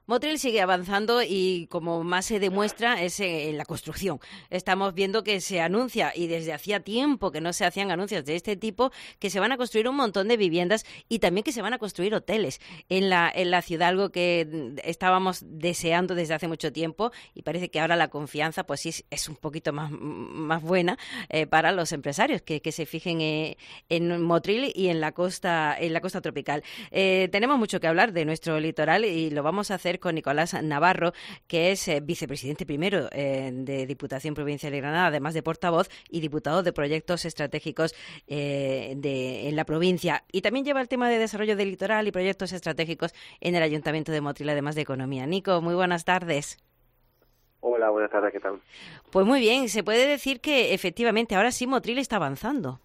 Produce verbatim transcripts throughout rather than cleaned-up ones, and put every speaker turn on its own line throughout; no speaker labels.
Motril sigue avanzando y, como más se demuestra, es en la construcción. Estamos viendo que se anuncia, y desde hacía tiempo que no se hacían anuncios de este tipo, que se van a construir un montón de viviendas y también que se van a construir hoteles en la, en la ciudad, algo que estábamos deseando desde hace mucho tiempo, y parece que ahora la confianza pues sí es un poquito más, más buena eh, para los empresarios que, que se fijen eh, en Motril y en la costa, en la costa tropical. Eh, tenemos mucho que hablar de nuestro litoral y lo vamos a hacer con Nicolás Navarro, que es eh, vicepresidente primero eh, de Diputación Provincial de Granada, además de portavoz y diputado de proyectos estratégicos eh, de, en la provincia. Y también lleva el tema de desarrollo del litoral y proyectos estratégicos en el Ayuntamiento de Motril, además de economía. Nico, muy buenas tardes.
Hola, buenas tardes, ¿qué tal?
Pues muy bien, se puede decir que efectivamente ahora sí Motril está avanzando.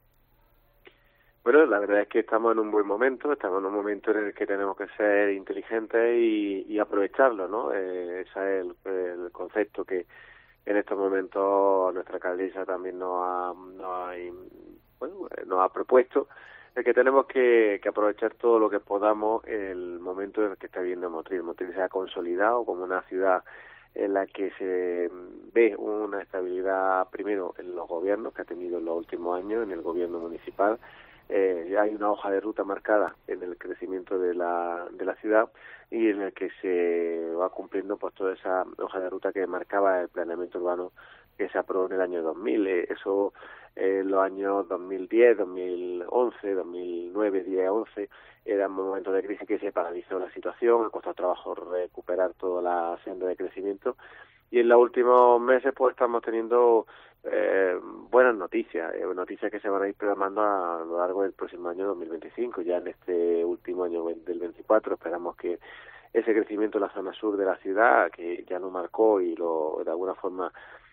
Bueno, la verdad es que estamos en un buen momento, estamos en un momento en el que tenemos que ser inteligentes y, y aprovecharlo, ¿no? Eh, ese es el, el concepto que en estos momentos nuestra alcaldesa también nos ha, nos ha, bueno, nos ha propuesto, el que tenemos que, que aprovechar todo lo que podamos el momento en el que está viviendo Motril. Motril se ha consolidado como una ciudad en la que se ve una estabilidad, primero, en los gobiernos que ha tenido en los últimos años, en el gobierno municipal. Eh, ya hay una hoja de ruta marcada en el crecimiento de la de la ciudad y en el que se va cumpliendo pues toda esa hoja de ruta que marcaba el planeamiento urbano que se aprobó en el año dos mil. Eh, eso eh, en los años dos mil diez, dos mil once, dos mil nueve, diez, once eran momentos de crisis que se paralizó la situación, ha costado trabajo recuperar toda la senda de crecimiento. Y en los últimos meses pues estamos teniendo eh, buenas noticias, eh, noticias que se van a ir programando a, a lo largo del próximo año dos mil veinticinco. Ya en este último año del veinticuatro esperamos que ese crecimiento en la zona sur de la ciudad, que ya lo marcó y lo de alguna forma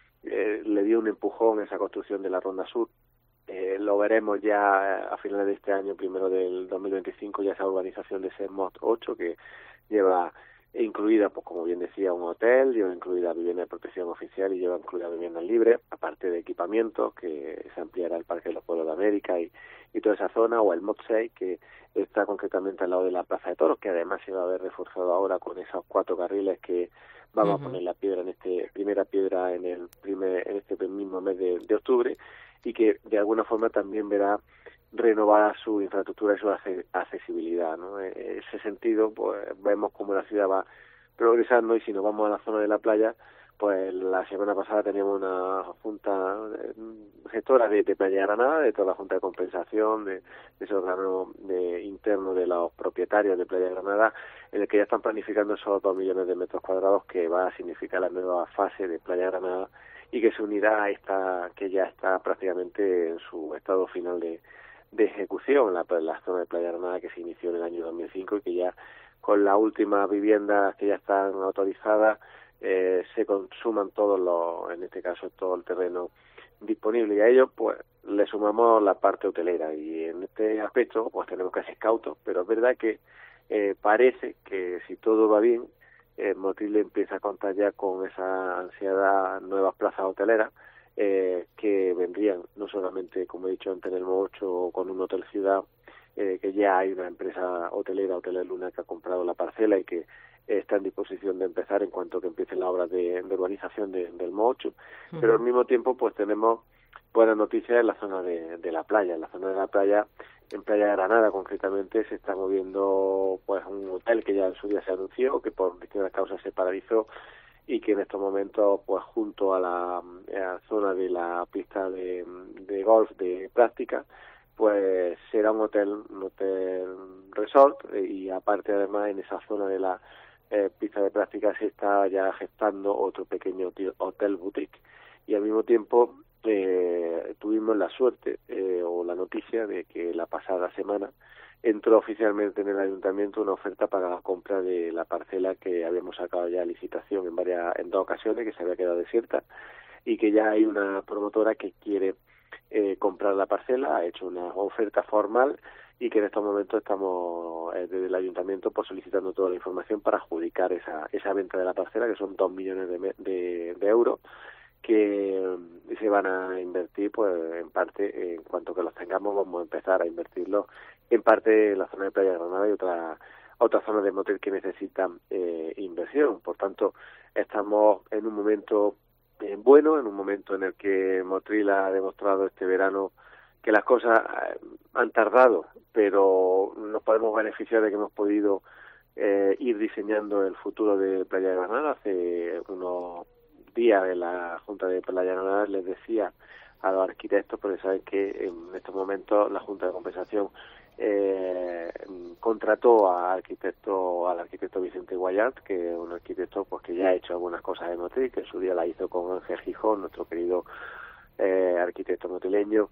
eh, le dio un empujón a esa construcción de la Ronda Sur, eh, lo veremos ya a finales de este año, primero del dos mil veinticinco, ya esa urbanización de SEMOT ocho que lleva incluida, pues como bien decía, un hotel, lleva incluida vivienda de protección oficial y lleva incluida viviendas libres, aparte de equipamientos, que se ampliará el Parque de los Pueblos de América y, y toda esa zona, o el M O T seis, que está concretamente al lado de la Plaza de Toros, que además se va a ver reforzado ahora con esos cuatro carriles que vamos uh-huh. a poner la piedra en este primera piedra en el primer en este mismo mes de, de octubre, y que de alguna forma también verá renovar su infraestructura y su accesibilidad, ¿no? En ese sentido, pues vemos cómo la ciudad va progresando, y si nos vamos a la zona de la playa, pues la semana pasada teníamos una junta gestora de, de Playa Granada, de toda la junta de compensación, de, de ese órgano de, interno de los propietarios de Playa Granada, en el que ya están planificando esos dos millones de metros cuadrados que va a significar la nueva fase de Playa Granada y que se unirá a esta que ya está prácticamente en su estado final de de ejecución, la, la zona de Playa Granada, que se inició en el año dos mil cinco y que ya con las últimas viviendas que ya están autorizadas eh, se consuman todos los, en este caso todo el terreno disponible, y a ello pues le sumamos la parte hotelera, y en este aspecto pues tenemos que ser cautos, pero es verdad que eh, parece que si todo va bien, eh, Motril empieza a contar ya con esa ansiada nuevas plazas hoteleras, Eh, que vendrían no solamente, como he dicho antes, en el M O ocho con un hotel ciudad, eh, que ya hay una empresa hotelera, Hoteles Luna, que ha comprado la parcela y que eh, está en disposición de empezar en cuanto que empiecen las obras de, de urbanización de, del M O ocho, uh-huh. pero al mismo tiempo pues tenemos buenas noticias en la zona de, de la playa. En la zona de la playa, en Playa Granada concretamente, se está moviendo pues un hotel que ya en su día se anunció, que por distintas causas se paralizó, y que en estos momentos, pues junto a la, a la zona de la pista de, de golf de práctica, pues será un hotel, un hotel resort, y aparte además en esa zona de la eh, pista de práctica se está ya gestando otro pequeño hotel boutique, y al mismo tiempo eh, tuvimos la suerte eh, o la noticia de que la pasada semana entró oficialmente en el ayuntamiento una oferta para la compra de la parcela que habíamos sacado ya a licitación en varias en dos ocasiones, que se había quedado desierta, y que ya hay una promotora que quiere eh, comprar la parcela, ha hecho una oferta formal, y que en estos momentos estamos eh, desde el ayuntamiento pues solicitando toda la información para adjudicar esa esa venta de la parcela, que son dos millones de, de, de euros, que se van a invertir pues en parte, en cuanto que los tengamos vamos a empezar a invertirlos en parte en la zona de Playa Granada y otra otras zonas de Motril que necesitan eh, inversión. Por tanto, estamos en un momento eh, bueno, en un momento en el que Motril ha demostrado este verano que las cosas eh, han tardado, pero nos podemos beneficiar de que hemos podido eh, ir diseñando el futuro de Playa de Granada. Hace unos días en la Junta de Playa de Granada les decía a los arquitectos, porque saben que en estos momentos la Junta de Compensación eh, contrató a arquitecto, al arquitecto Vicente Guayart, que es un arquitecto pues que ya ha hecho algunas cosas en Motril, que en su día la hizo con Ángel Gijón, nuestro querido eh, arquitecto motrileño,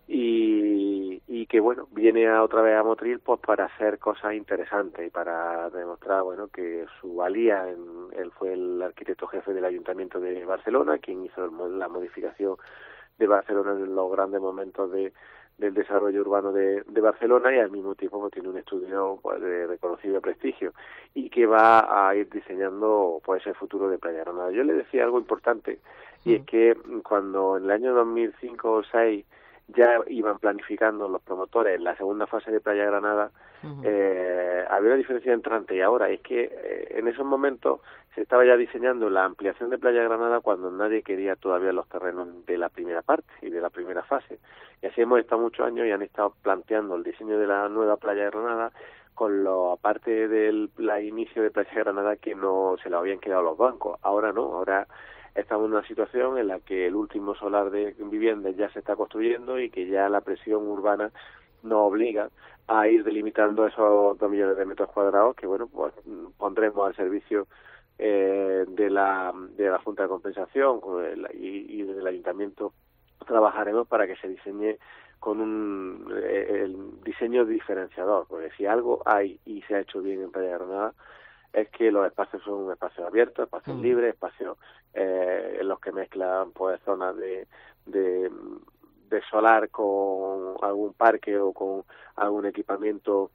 y, y que bueno, viene a, otra vez a Motril pues para hacer cosas interesantes y para demostrar bueno que su valía. En, él fue el arquitecto jefe del Ayuntamiento de Barcelona, quien hizo el, la modificación de Barcelona en los grandes momentos de del desarrollo urbano de, de Barcelona, y al mismo tiempo pues, tiene un estudio pues, de reconocido prestigio y que va a ir diseñando pues el futuro de Playa Granada. Yo le decía algo importante, y es que cuando en el año dos mil cinco o dos mil seis ya iban planificando los promotores la segunda fase de Playa Granada, uh-huh. eh, había una diferencia entre antes y ahora. Es que eh, en esos momentos se estaba ya diseñando la ampliación de Playa Granada cuando nadie quería todavía los terrenos de la primera parte y de la primera fase. Y así hemos estado muchos años y han estado planteando el diseño de la nueva Playa Granada con lo aparte del la inicio de Playa Granada que no se lo habían quedado los bancos. Ahora no, ahora estamos en una situación en la que el último solar de viviendas ya se está construyendo y que ya la presión urbana nos obliga a ir delimitando esos dos millones de metros cuadrados que, bueno, pues pondremos al servicio eh, de la de la Junta de Compensación y, y del Ayuntamiento. Trabajaremos para que se diseñe con un eh, el diseño diferenciador, porque si algo hay y se ha hecho bien en Playa Granada es que los espacios son espacios abiertos, espacios mm. libres, espacios eh, en los que mezclan pues zonas de, de de solar con algún parque o con algún equipamiento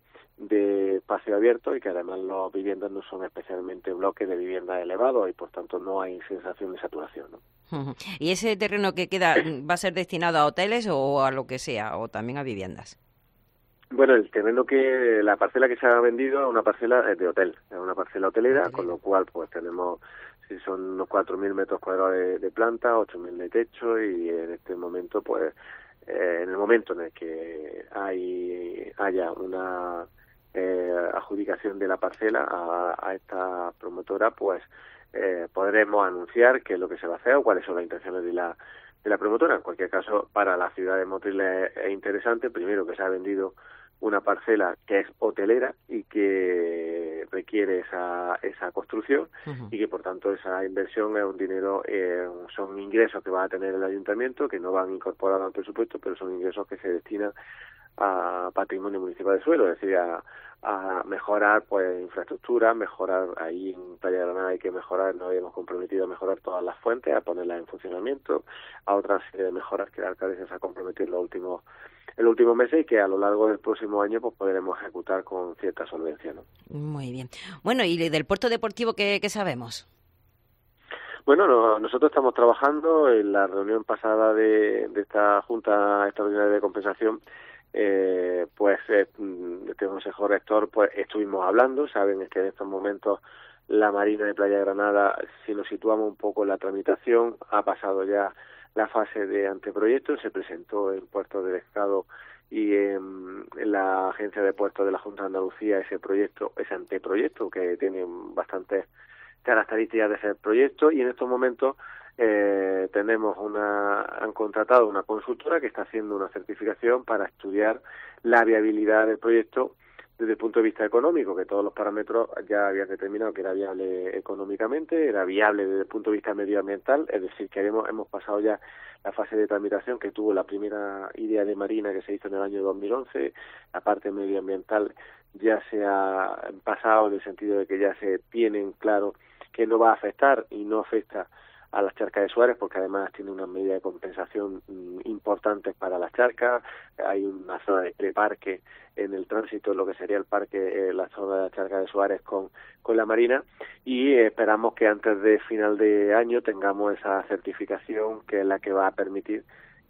de espacio abierto, y que además las viviendas no son especialmente bloques de viviendas elevados y por tanto no hay sensación de saturación, ¿no?
¿Y ese terreno que queda va a ser destinado a hoteles o a lo que sea, o también a viviendas?
Bueno, el terreno que, la parcela que se ha vendido es una parcela de hotel, es una parcela hotelera, con lo cual pues tenemos, si son unos cuatro mil metros cuadrados de, de planta, ocho mil de techo, y en este momento pues, eh, en el momento en el que hay haya una eh, adjudicación de la parcela a, a esta promotora, pues eh, podremos anunciar qué es lo que se va a hacer o cuáles son las intenciones de la de la promotora. En cualquier caso, para la ciudad de Motril es, es interesante, primero, que se ha vendido una parcela que es hotelera y que requiere esa esa construcción, uh-huh. y que por tanto esa inversión es un dinero, eh, son ingresos que va a tener el ayuntamiento, que no van incorporados al presupuesto, pero son ingresos que se destinan a patrimonio municipal de suelo, es decir, a, a mejorar pues infraestructura, mejorar ahí en Playa de Granada hay que mejorar, nos habíamos comprometido a mejorar todas las fuentes, a ponerlas en funcionamiento, a otras serie de mejoras que la alcaldesa se ha comprometido en los últimos en los últimos meses y que a lo largo del próximo año pues podremos ejecutar con cierta solvencia, ¿no?
Muy bien. Bueno, ¿y del puerto deportivo qué, qué sabemos?
Bueno, no, nosotros estamos trabajando en la reunión pasada de, de esta Junta Extraordinaria de Compensación. Eh, pues eh, este Consejo Rector pues estuvimos hablando. Saben que en estos momentos la Marina de Playa de Granada, si nos situamos un poco en la tramitación, ha pasado ya la fase de anteproyecto, se presentó en Puerto del Estado y en, en la Agencia de Puertos de la Junta de Andalucía ese proyecto, ese anteproyecto que tiene bastantes características de ese proyecto, y en estos momentos eh, tenemos una, han contratado una consultora que está haciendo una certificación para estudiar la viabilidad del proyecto desde el punto de vista económico, que todos los parámetros ya habían determinado que era viable económicamente, era viable desde el punto de vista medioambiental, es decir, que hemos, hemos pasado ya la fase de tramitación que tuvo la primera idea de Marina que se hizo en el año dos mil once, la parte medioambiental ya se ha pasado en el sentido de que ya se tienen claro que no va a afectar y no afecta a las charcas de Suárez, porque además tiene unas medidas de compensación mm, importantes para las charcas. Hay una zona de preparque en el tránsito, lo que sería el parque, eh, la zona de la charca de Suárez con, con la Marina, y eh, esperamos que antes de final de año tengamos esa certificación que es la que va a permitir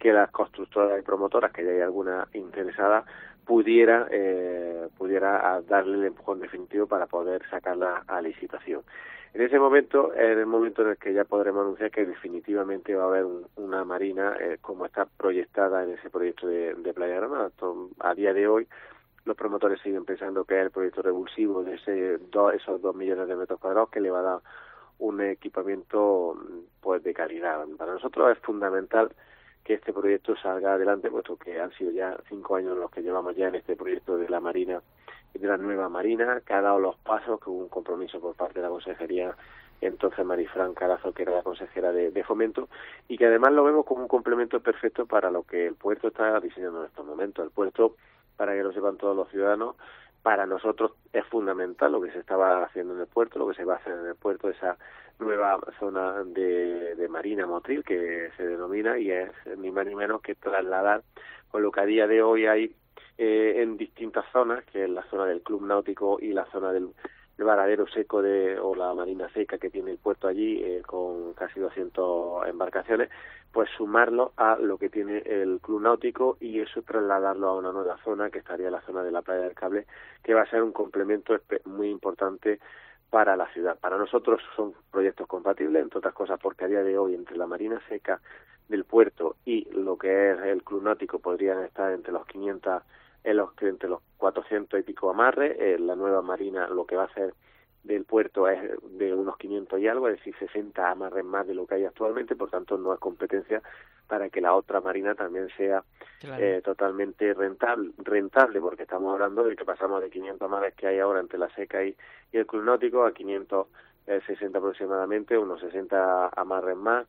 que las constructoras y promotoras, que ya hay alguna interesada, pudiera eh, pudiera darle el empujón definitivo para poder sacarla a licitación. En ese momento, en el momento en el que ya podremos anunciar que definitivamente va a haber un, una marina eh, como está proyectada en ese proyecto de, de Playa Granada. A día de hoy, los promotores siguen pensando que es el proyecto revulsivo de ese do, esos dos millones de metros cuadrados que le va a dar un equipamiento pues de calidad. Para nosotros es fundamental que este proyecto salga adelante, puesto que han sido ya cinco años los que llevamos ya en este proyecto de la Marina, de la nueva Marina, que ha dado los pasos, que hubo un compromiso por parte de la Consejería, entonces Marifran Carazo, que era la consejera de, de Fomento, y que además lo vemos como un complemento perfecto para lo que el puerto está diseñando en estos momentos. El puerto, para que lo sepan todos los ciudadanos, para nosotros es fundamental lo que se estaba haciendo en el puerto, lo que se va a hacer en el puerto, esa nueva zona de, de Marina Motril, que se denomina, y es ni más ni menos que trasladar con lo que a día de hoy hay eh, en distintas zonas, que es la zona del Club Náutico y la zona del, del varadero seco de o la marina seca que tiene el puerto allí, eh, con casi doscientas embarcaciones, pues sumarlo a lo que tiene el Club Náutico y eso trasladarlo a una nueva zona, que estaría la zona de la Playa del Cable, que va a ser un complemento muy importante para la ciudad. Para nosotros son proyectos compatibles, entre otras cosas porque a día de hoy entre la marina seca del puerto y lo que es el Club Náutico podrían estar entre los quinientos, en los, entre los cuatrocientos y pico amarres. Eh, la nueva marina lo que va a hacer del puerto es de unos quinientos y algo, es decir, sesenta amarres más de lo que hay actualmente, por tanto no es competencia para que la otra marina también sea claro. eh, totalmente rentable, rentable, porque estamos hablando de que pasamos de quinientos amarres que hay ahora entre la seca y, y el Club Náutico a quinientos sesenta aproximadamente, unos sesenta amarres más,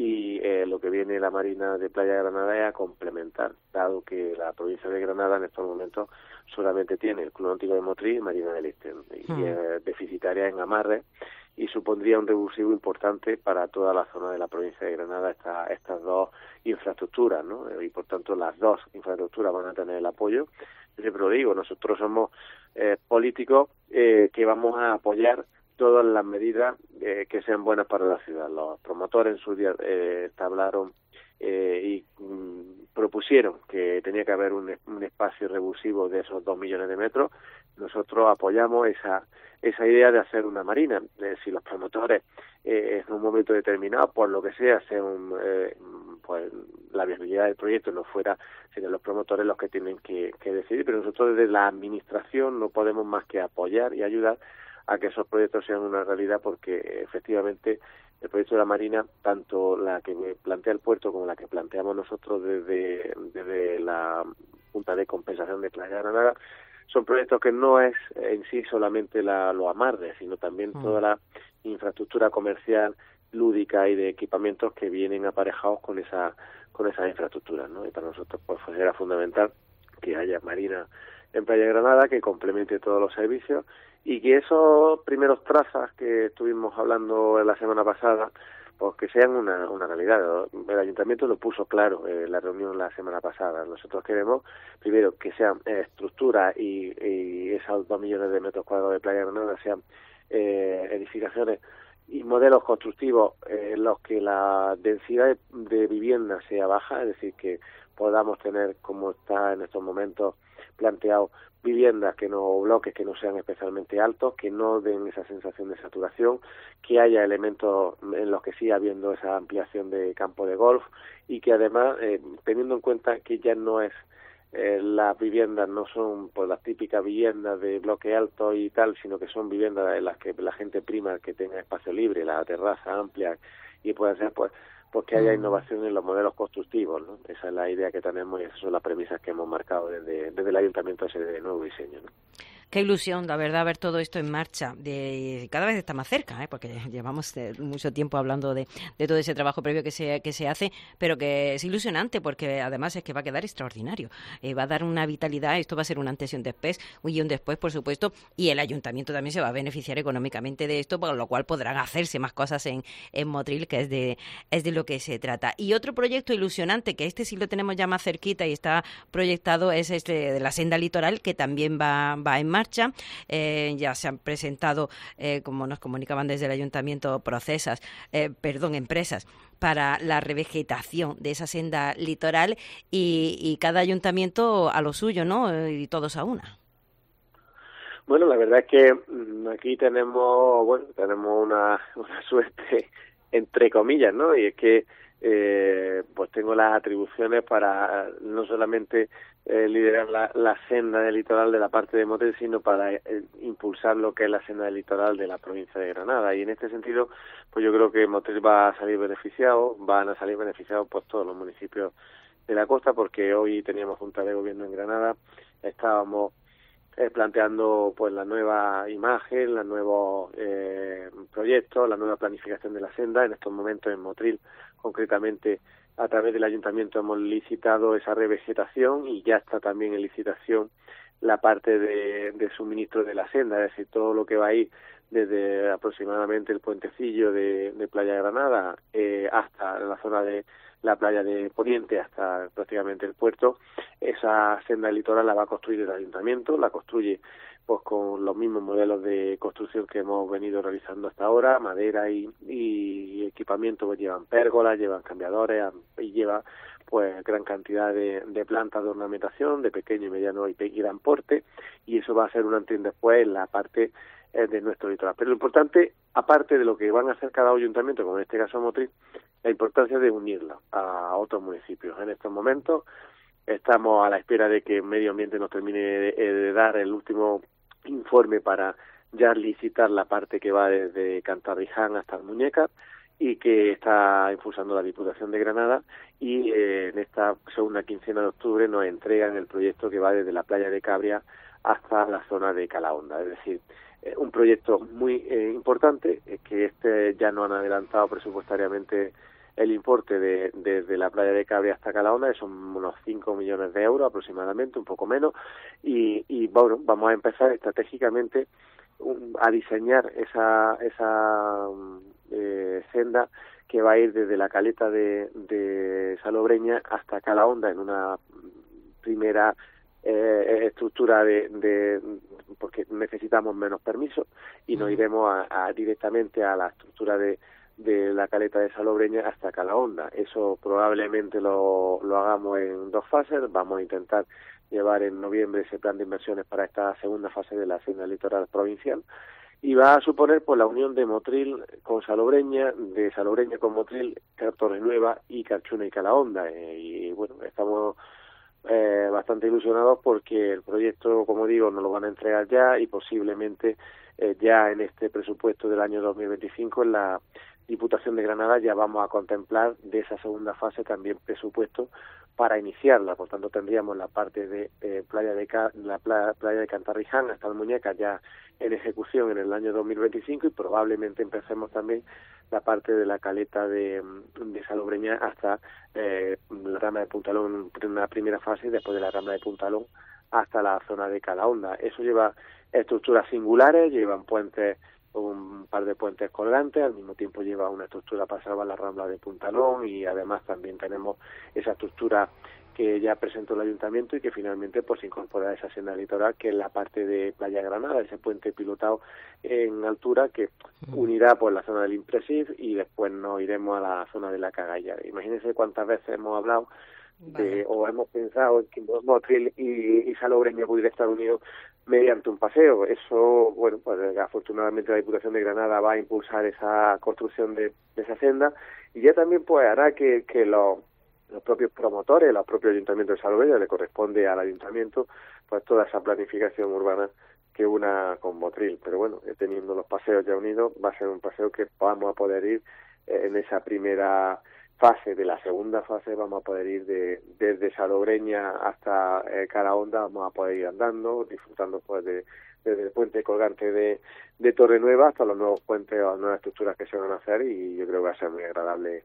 y eh, lo que viene la Marina de Playa de Granada es a complementar, dado que la provincia de Granada en estos momentos solamente tiene el Club Náutico de Motril y Marina del Este, y hmm. es deficitaria en amarres, y supondría un revulsivo importante para toda la zona de la provincia de Granada esta, estas dos infraestructuras, ¿no? Y por tanto las dos infraestructuras van a tener el apoyo. Yo siempre lo digo, nosotros somos eh, políticos eh, que vamos a apoyar todas las medidas eh, que sean buenas para la ciudad. Los promotores en su día eh, hablaron eh, y mm, propusieron que tenía que haber un, un espacio revulsivo de esos dos millones de metros. Nosotros apoyamos esa esa idea de hacer una marina. Eh, si los promotores eh, en un momento determinado, por lo que sea, sean, eh, pues la viabilidad del proyecto no fuera, serían los promotores los que tienen que, que decidir, pero nosotros desde la administración no podemos más que apoyar y ayudar a que esos proyectos sean una realidad, porque efectivamente el proyecto de la Marina, tanto la que plantea el puerto como la que planteamos nosotros desde, desde la Junta de Compensación de Playa de Granada, son proyectos que no es en sí solamente la, los amarres, sino también mm. toda la infraestructura comercial, lúdica y de equipamientos que vienen aparejados con esa con esas infraestructuras, ¿no? Y para nosotros pues era fundamental que haya Marina en Playa de Granada, que complemente todos los servicios, y que esos primeros trazas que estuvimos hablando la semana pasada, pues que sean una, una realidad. El Ayuntamiento lo puso claro en la reunión la semana pasada. Nosotros queremos, primero, que sean eh, estructuras y, y esos dos millones de metros cuadrados de Playa de Granada sean eh, edificaciones y modelos constructivos eh, en los que la densidad de, de vivienda sea baja, es decir, que podamos tener, como está en estos momentos planteado, viviendas que no, bloques que no sean especialmente altos, que no den esa sensación de saturación, que haya elementos en los que siga habiendo esa ampliación de campo de golf, y que además, eh, teniendo en cuenta que ya no es eh, las viviendas no son pues las típicas viviendas de bloque alto y tal, sino que son viviendas en las que la gente prima que tenga espacio libre, la terraza amplia, y puede ser pues porque haya innovación en los modelos constructivos, ¿no? Esa es la idea que tenemos y esas son las premisas que hemos marcado desde, desde el Ayuntamiento, ese de nuevo diseño, ¿no?
Qué ilusión, la verdad, ver todo esto en marcha. De, cada vez está más cerca, ¿eh? Porque llevamos mucho tiempo hablando de, de todo ese trabajo previo que se, que se hace, pero que es ilusionante porque además es que va a quedar extraordinario. Eh, va a dar una vitalidad, esto va a ser un antes y un después, y un después, por supuesto, y el Ayuntamiento también se va a beneficiar económicamente de esto, por lo cual podrán hacerse más cosas en, en Motril, que es de, es de lo que se trata. Y otro proyecto ilusionante, que este sí lo tenemos ya más cerquita y está proyectado, es este de la senda litoral, que también va, va en marcha. marcha. Eh, ya se han presentado, eh, como nos comunicaban desde el ayuntamiento, procesas, eh, perdón, empresas para la revegetación de esa senda litoral y, y cada ayuntamiento a lo suyo, ¿no? Y todos a una.
Bueno, la verdad es que aquí tenemos, bueno, tenemos una, una suerte entre comillas, ¿no? Y es que eh, pues tengo las atribuciones para no solamente eh, liderar la, la senda del litoral de la parte de Motril, sino para eh, impulsar lo que es la senda del litoral de la provincia de Granada. Y en este sentido, pues yo creo que Motril va a salir beneficiado, van a salir beneficiados pues todos los municipios de la costa, porque hoy teníamos junta de gobierno en Granada, estábamos Eh, planteando pues la nueva imagen, los nuevos eh, proyectos, la nueva planificación de la senda. En estos momentos en Motril, concretamente a través del ayuntamiento, hemos licitado esa revegetación y ya está también en licitación la parte de, de suministro de la senda, es decir, todo lo que va a ir desde aproximadamente el puentecillo de, de Playa Granada eh, hasta la zona de la playa de Poniente, hasta prácticamente el puerto. Esa senda litoral la va a construir el ayuntamiento, la construye pues con los mismos modelos de construcción que hemos venido realizando hasta ahora, madera y, y equipamiento, pues llevan pérgolas, llevan cambiadores y lleva pues gran cantidad de, de plantas de ornamentación de pequeño y mediano y, y gran porte, y eso va a ser un antes y después en la parte eh, de nuestro litoral. Pero lo importante, aparte de lo que van a hacer cada ayuntamiento, como en este caso Motril, la importancia de unirla a otros municipios. En estos momentos estamos a la espera de que Medio Ambiente nos termine de, de dar el último informe para ya licitar la parte que va desde Cantarriján hasta Almuñécar, y que está impulsando la Diputación de Granada, y eh, en esta segunda quincena de octubre nos entregan el proyecto que va desde la playa de Cabria hasta la zona de Calahonda. Es decir, eh, un proyecto muy eh, importante, eh, que este ya nos han adelantado presupuestariamente el importe de desde la playa de Cabria hasta Calahonda, que son unos cinco millones de euros aproximadamente, un poco menos, y, y bueno, vamos a empezar estratégicamente un, a diseñar esa esa eh, senda que va a ir desde la caleta de, de Salobreña hasta Calahonda en una primera eh, estructura de, de porque necesitamos menos permisos, y nos iremos a, a directamente a la estructura de de la caleta de Salobreña hasta Calahonda. Eso probablemente lo, lo hagamos en dos fases. Vamos a intentar llevar en noviembre ese plan de inversiones para esta segunda fase de la senda litoral provincial, y va a suponer pues la unión de Motril con Salobreña, de Salobreña con Motril, Torrenueva y Carchuna y Calahonda. Eh, y bueno, estamos eh, bastante ilusionados porque el proyecto, como digo, nos lo van a entregar ya, y posiblemente eh, ya en este presupuesto del año dos mil veinticinco en la Diputación de Granada ya vamos a contemplar de esa segunda fase también presupuesto para iniciarla. Por tanto, tendríamos la parte de eh, playa de Ca la playa, playa de Cantarriján hasta Almuñécar ya en ejecución en el año dos mil veinticinco, y probablemente empecemos también la parte de la caleta de, de Salobreña hasta eh, la rambla de Puntalón en una primera fase, y después de la rambla de Puntalón hasta la zona de Calahonda. Eso lleva estructuras singulares, llevan puentes, un par de puentes colgantes, al mismo tiempo lleva una estructura para salvar la rambla de Puntalón, y además también tenemos esa estructura que ya presentó el ayuntamiento y que finalmente pues incorpora a esa senda litoral, que es la parte de Playa Granada, ese puente pilotado en altura que unirá pues la zona del Impresiv, y después nos iremos a la zona de la Cagalla. Imagínense cuántas veces hemos hablado de, o hemos pensado que Motril y, y Salobreña pudiera estar unidos mediante un paseo. Eso, bueno, pues afortunadamente la Diputación de Granada va a impulsar esa construcción de, de esa senda, y ya también pues hará que, que los, los propios promotores, los propios ayuntamientos de Salobreña, le corresponde al ayuntamiento pues toda esa planificación urbana que una con Motril. Pero bueno, teniendo los paseos ya unidos, va a ser un paseo que vamos a poder ir eh, en esa primera fase. De la segunda fase vamos a poder ir de, desde Salobreña hasta eh, Calahonda, vamos a poder ir andando, disfrutando pues de, desde el puente colgante de, de Torrenueva hasta los nuevos puentes o las nuevas estructuras que se van a hacer, y yo creo que va a ser muy agradable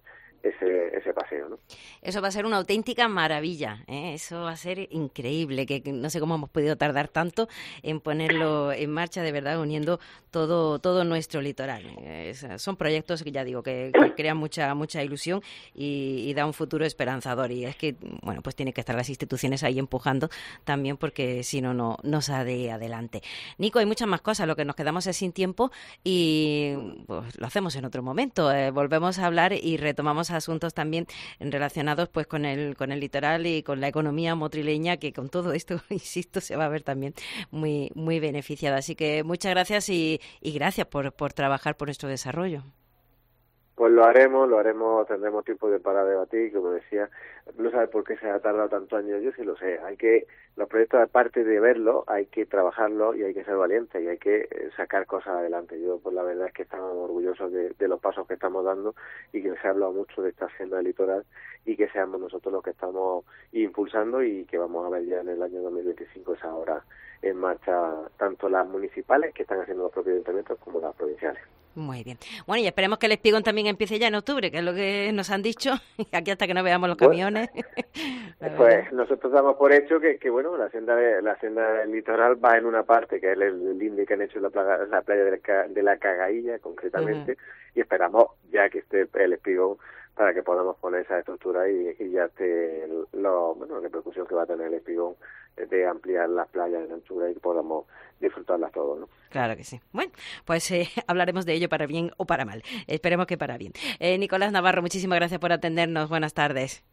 ese ese paseo, ¿no?
Eso va a ser una auténtica maravilla, ¿eh? Eso va a ser increíble, que, que no sé cómo hemos podido tardar tanto en ponerlo en marcha, de verdad, uniendo todo todo nuestro litoral. Es, son proyectos que ya digo que, que crean mucha mucha ilusión y, y da un futuro esperanzador, y es que, bueno, pues tienen que estar las instituciones ahí empujando también, porque si no, no, no sale adelante. Nico, hay muchas más cosas, lo que nos quedamos es sin tiempo y pues lo hacemos en otro momento, eh, volvemos a hablar y retomamos asuntos también relacionados pues con el con el litoral y con la economía motrileña, que con todo esto, insisto, se va a ver también muy muy beneficiada. Así que muchas gracias y, y gracias por, por trabajar por nuestro desarrollo.
Pues lo haremos, lo haremos, tendremos tiempo de para debatir, como decía, no sabe por qué se ha tardado tantos años, yo sí lo sé, hay que, los proyectos aparte de verlos, hay que trabajarlos y hay que ser valientes y hay que sacar cosas adelante. Yo pues la verdad es que estamos orgullosos de, de los pasos que estamos dando y que se ha hablado mucho de esta agenda del litoral y que seamos nosotros los que estamos impulsando y que vamos a ver ya en el año dos mil veinticinco esa hora en marcha, tanto las municipales que están haciendo los propios ayuntamientos como las provinciales.
Muy bien. Bueno, y esperemos que el espigón también empiece ya en octubre, que es lo que nos han dicho, aquí hasta que no veamos los camiones.
Bueno, pues nosotros damos por hecho que, que bueno, la senda de, la senda del litoral va en una parte, que es el, el linde que han hecho en la, plaga, la playa de la, de la Cagailla, concretamente, uh-huh. y esperamos ya que esté el espigón para que podamos poner esa estructura y, y ya esté lo, bueno, la repercusión que va a tener el espigón de ampliar las playas en anchura y que podamos disfrutarlas todos, ¿no?
Claro que sí. Bueno, pues eh, hablaremos de ello para bien o para mal. Esperemos que para bien. Eh, Nicolás Navarro, muchísimas gracias por atendernos. Buenas tardes.